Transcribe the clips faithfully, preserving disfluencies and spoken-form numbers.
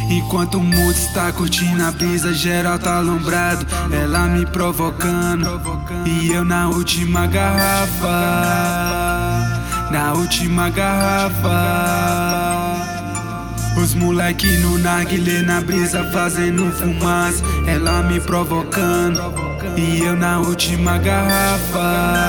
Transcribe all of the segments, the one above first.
Enquanto o mundo está curtindo a brisa, geral tá alombrado, ela me provocando e eu na última garrafa, na última garrafa. Os moleque no narguilé na brisa fazendo fumaça, ela me provocando e eu na última garrafa,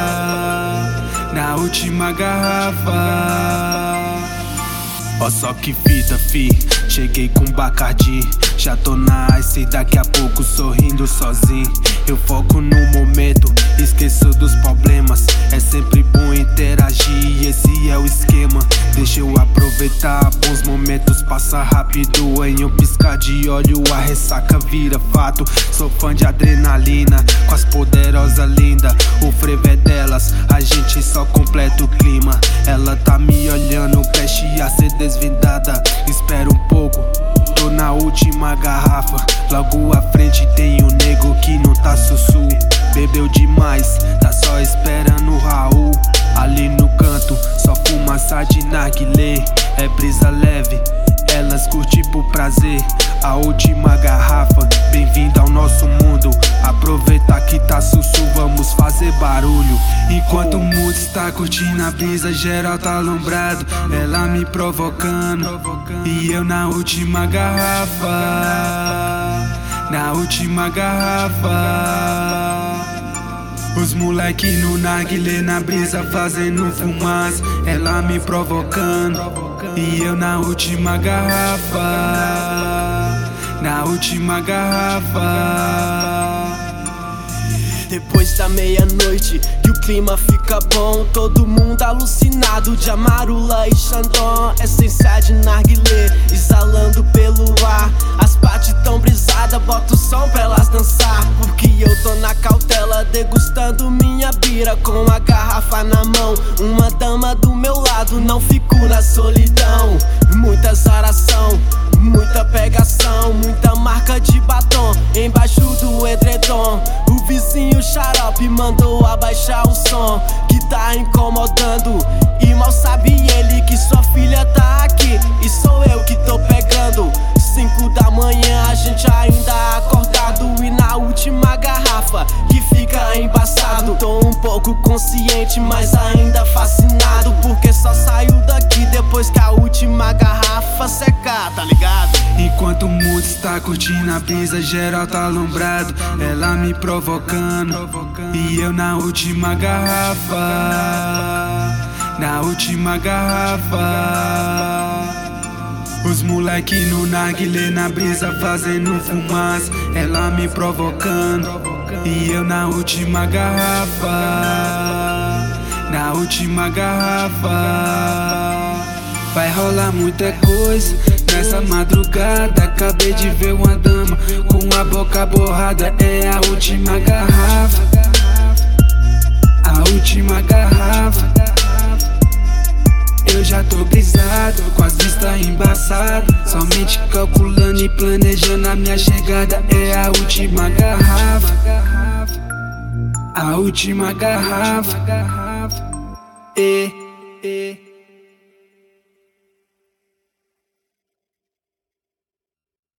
na última garrafa. Ó só que fita, fi, cheguei com Bacardi, já tô na ice e daqui a pouco sorrindo sozinho. Eu foco no momento, esqueço dos problemas, é sempre bom interagir, esse é o esquema. Deixa eu aproveitar bons momentos, passa rápido em um piscar de olho, a ressaca vira fato. Sou fã de adrenalina, com as poderosas lindas, o frevo é delas, a gente só completa o clima. Ela tá me olhando, preste a ser desvendada, espera um pouco, tô na última garrafa. Logo à frente tem um nego que não tá sussu, bebeu demais, tá só esperando o Raul. Ali no canto, só fumaça de narguilé, é brisa leve, elas curtem por prazer. A última garrafa, bem-vindo ao nosso mundo, aproveita que tá sussu, vamos fazer barulho. Enquanto o mundo está curtindo a brisa, geral tá alombrado, ela me provocando e eu na última garrafa, na última garrafa. Os moleque no narguilé na brisa fazendo fumaça, ela me provocando e eu na última garrafa, na última garrafa. Depois da meia-noite que o clima fica bom, todo mundo alucinado de amarula e xandão. Essência de narguilé exalando pelo ar, as partes tão brisadas, bota o som pra elas dançar. Porque eu tô na cautela degustando minha bira com a garrafa na mão, uma dama do meu lado, não fico na solidão. Muitas oração, muita pegação, muita marca de batom embaixo do edredom. O vizinho xarope mandou abaixar o som que tá incomodando, e mal sabe ele que sua filha tá aqui e sou eu que tô pegando. Cinco da manhã a gente ainda acordado e na última garrafa que fica embaçado. Tô um pouco consciente, mas ainda fascinado, porque só saio daqui depois que a última garrafa secar, tá ligado? Enquanto o mundo está curtindo a brisa, geral tá alombrado, ela me provocando e eu na última garrafa, na última garrafa. Os moleque no narguilé na brisa fazendo fumaça, ela me provocando e eu na última garrafa, na última garrafa. Vai rolar muita coisa nessa madrugada, acabei de ver uma dama com a boca borrada, é a última garrafa, a última garrafa. Eu já tô brisado, com as vistas embaçadas, somente calculando e planejando a minha chegada, é a última garrafa, a última garrafa. E, e.